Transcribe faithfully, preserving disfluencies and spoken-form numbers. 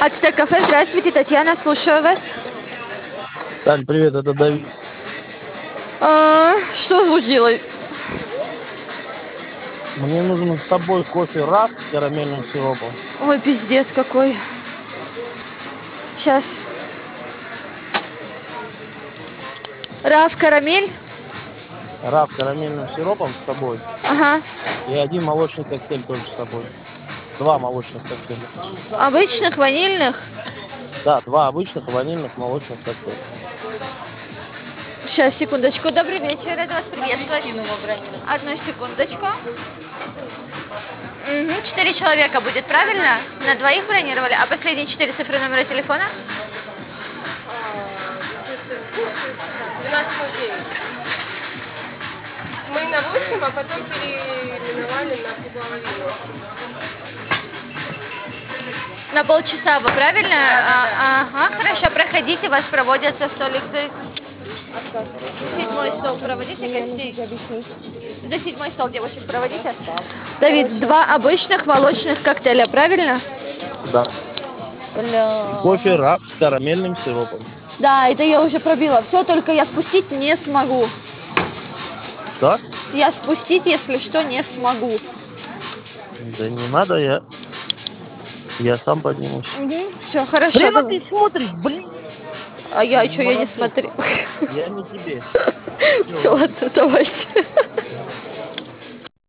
Ацтек кафе, здравствуйте, Татьяна, слушаю вас. Тань, привет, это Давид. А, что случилось? Мне нужен с собой кофе раф с карамельным сиропом. Ой, пиздец какой. Сейчас. Раф, карамель. Раф с карамельным сиропом с собой. Ага. И один молочный коктейль тоже с собой. Два молочных коктейля. Обычных, ванильных. Да, два обычных и ванильных молочных коктейля. Сейчас, секундочку. Добрый вечер, рада вас приветствовать. Одну секундочку. Угу. Четыре человека будет, правильно? На двоих бронировали? А последние четыре цифры номера телефона? двенадцать ноль девять. Мы на восемь, а потом переименовали на половину. На полчаса вы, правильно? А, ага, хорошо, проходите, вас проводят за столик. За седьмой стол проводите, гостей. За седьмой стол девушек проводите. Давид, два обычных молочных коктейля, правильно? Да. Бля. И кофе раф с карамельным сиропом. Да, это я уже пробила. Все, только я спустить не смогу. Что? Я спустить, если что, не смогу. Да не надо, я... Я сам поднимусь. Угу. Все, хорошо. Блин, а Давай. ты смотришь, блин! А я что, я не Молодец. смотрю. Я не тебе. Все, ладно, давайте.